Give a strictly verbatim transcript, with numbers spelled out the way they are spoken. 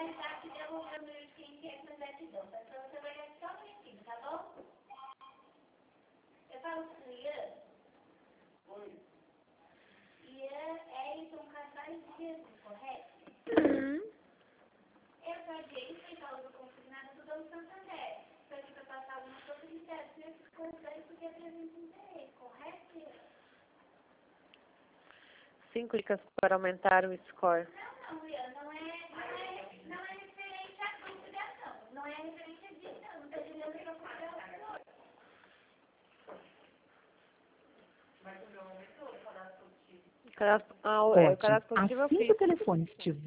finalizar que devolver o número de quem quer com exatidão. Mas pra você vai dar só um minutinho, tá bom? Eu falo com o Ian. Oi. Ian Elton Carvalho de Jesus, correto? Uhum. Eu sou a Jennifer, falo do consignado do Banco Santander. Estou aqui para passar algumas possibilidades nesses conselhos porque apresenta interesse, correto, Ian? Cinco dicas para aumentar o score. Não, não, Ian, não é, não é, não é referente à dúvida, não. Não é referente a disso, não. Não está dizendo que eu vou fazer o senhor. Cadastro, ah, o- é, o Ótimo. cadastro positivo eu Assim fiz. que o telefone estiver